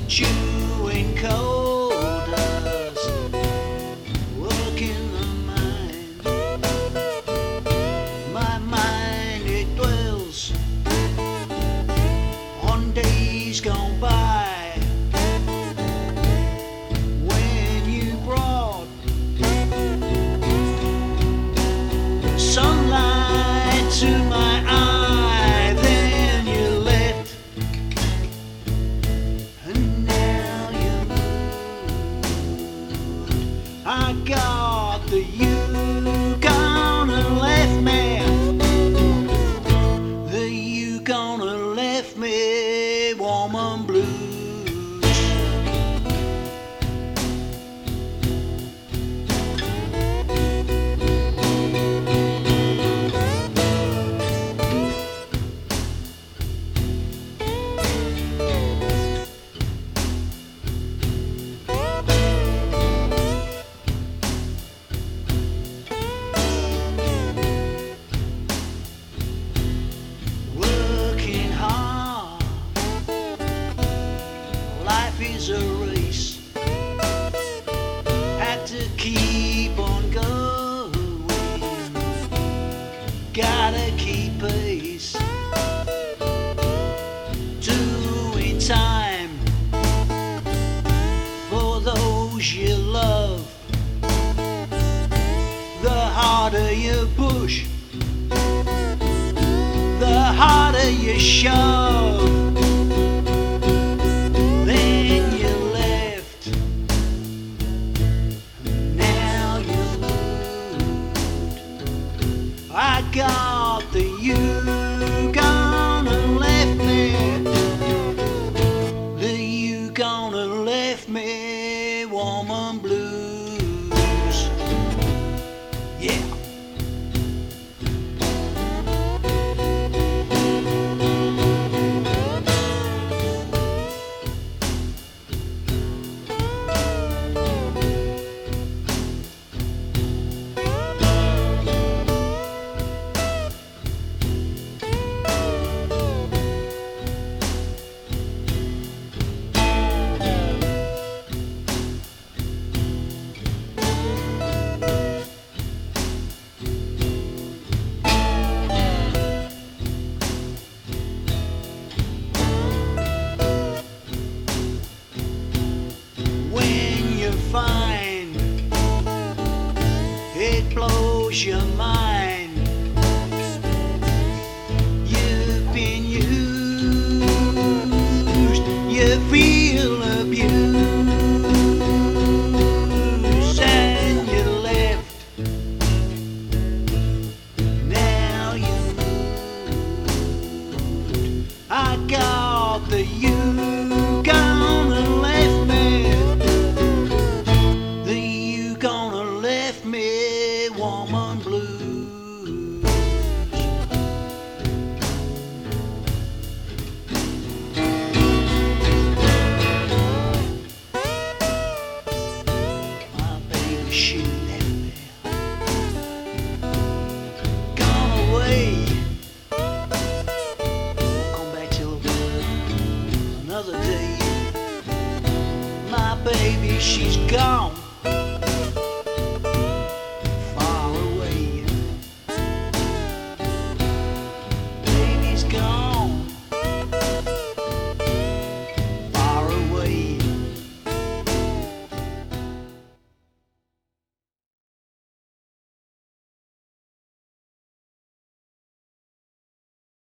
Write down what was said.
chewing coal dust, working the mind. My mind, it dwells on days gone by, when you brought sunlight to my eye, then you left, and now you moved. I got the you gone and left me, the you gone and left me warm and blues. Working hard, life is a race, had to keep on going, gotta keep pace, doing time for those you love. The harder you push, the harder you shove, then you left, now you moved. I got the you gone and left me, the you gone and left me warm and blues. Yeah. When you find it blows your